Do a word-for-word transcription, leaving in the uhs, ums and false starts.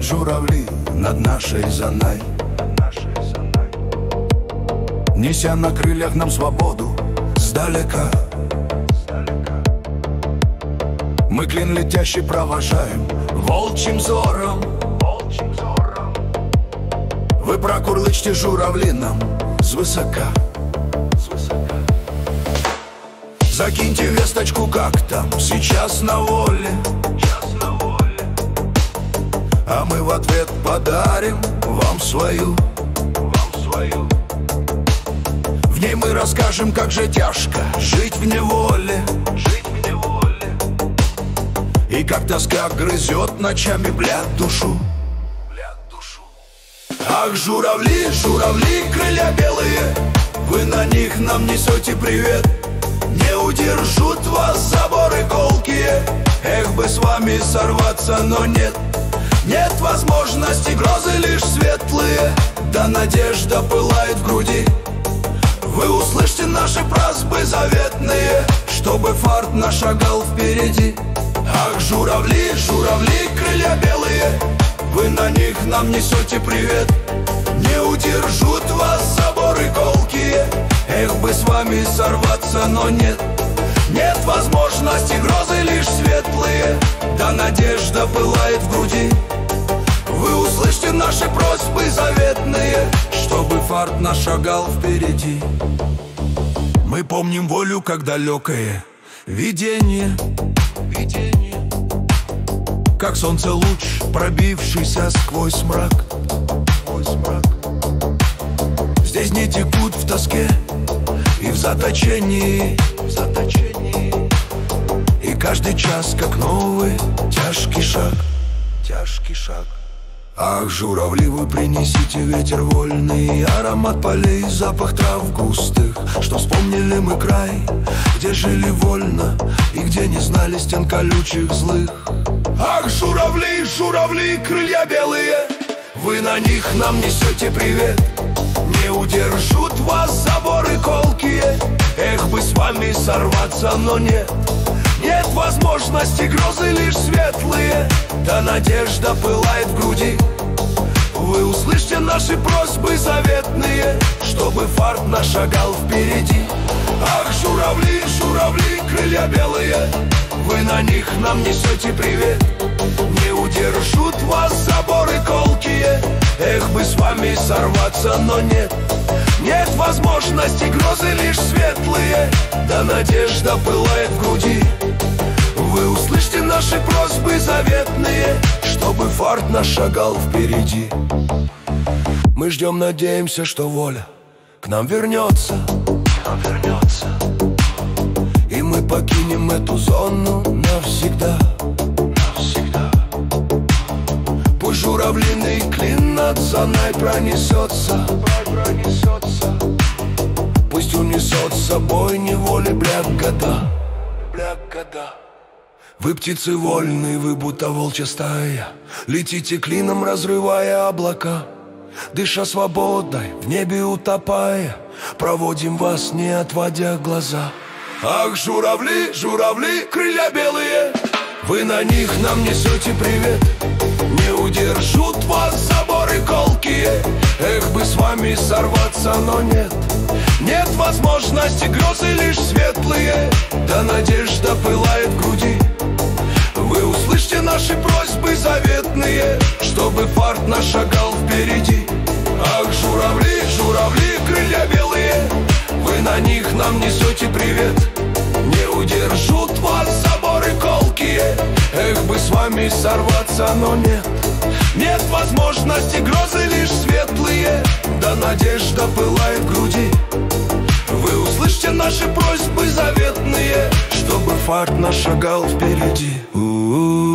журавли над нашей Занай, неся на крыльях нам свободу сдалека. Мы клин летящий провожаем волчьим взором. Вы прокурлычьте журавли нам свысока. Закиньте весточку, как там сейчас на воле, а мы в ответ подарим вам свою. В ней мы расскажем, как же тяжко жить в неволе, и как тоска грызет ночами, блядь, душу. Ах, журавли, журавли, крылья белые, вы на них нам несете привет. Не удержут вас заборы колкие, эх бы с вами сорваться, но нет. Нет возможности, грозы лишь светлые, да надежда пылает в груди. Вы услышьте наши просьбы заветные, чтобы фарт наш шагал впереди. Ах, журавли, журавли, крылья белые, вы на них нам несете привет. Не удержут вас заборы колкие, эх бы с вами сорваться, но нет. Нет возможности, грозы лишь светлые, да надежда пылает в груди. Вы услышьте наши просьбы заветные, чтобы фарт наш шагал впереди. Мы помним волю, как далекое видение, видение, как солнце луч, пробившийся сквозь мрак. Здесь не текут в тоске и в заточении, в заточении. И каждый час, как новый тяжкий шаг, тяжкий шаг. Ах, журавли, вы принесите ветер вольный, аромат полей, запах трав густых, что вспомнили мы край, где жили вольно и где не знали стен колючих злых. Ах, журавли, журавли, крылья белые, вы на них нам несете привет. Не удержут вас заборы колкие, эх бы с вами сорваться, но нет. Нет возможности, грозы лишь светлые, да надежда пылает в груди. Вы услышьте наши просьбы заветные, чтобы фарт наш шагал впереди. Ах, журавли, журавли, крылья белые, вы на них нам несете привет. Не удержут вас заборы колкие, эх бы с вами сорваться, но нет. Нет возможности, грозы лишь светлые, да надежда пылает в груди. Вы услышьте наши просьбы заветные, чтобы фарт наш шагал впереди. Мы ждем, надеемся, что воля к нам вернется, к нам вернется, и мы покинем эту зону навсегда, навсегда. Пусть журавлиный клин над Занай пронесется, пронесется. Пусть унесет с собой неволи, бляк, года, бляк, года. Вы птицы вольные, вы будто волчья стая, летите клином, разрывая облака. Дыша свободой, в небе утопая, проводим вас, не отводя глаза. Ах, журавли, журавли, крылья белые, вы на них нам несете привет. Не удержут вас заборы колкие, эх бы с вами сорваться, но нет. Нет возможности, грозы лишь светлые, да надежда пылает в груди. Вы услышьте наши просьбы заветные, чтобы фарт наш шагал впереди. Ах, журавли, журавли, крылья белые, вы на них нам несете привет. Не удержут вас заборы колкие, эх бы с вами сорваться, но нет. Нет возможности, грозы лишь светлые, да надежда пылает в груди. Вы услышьте наши просьбы заветные, чтобы фарт наш шагал впереди. У-у-у.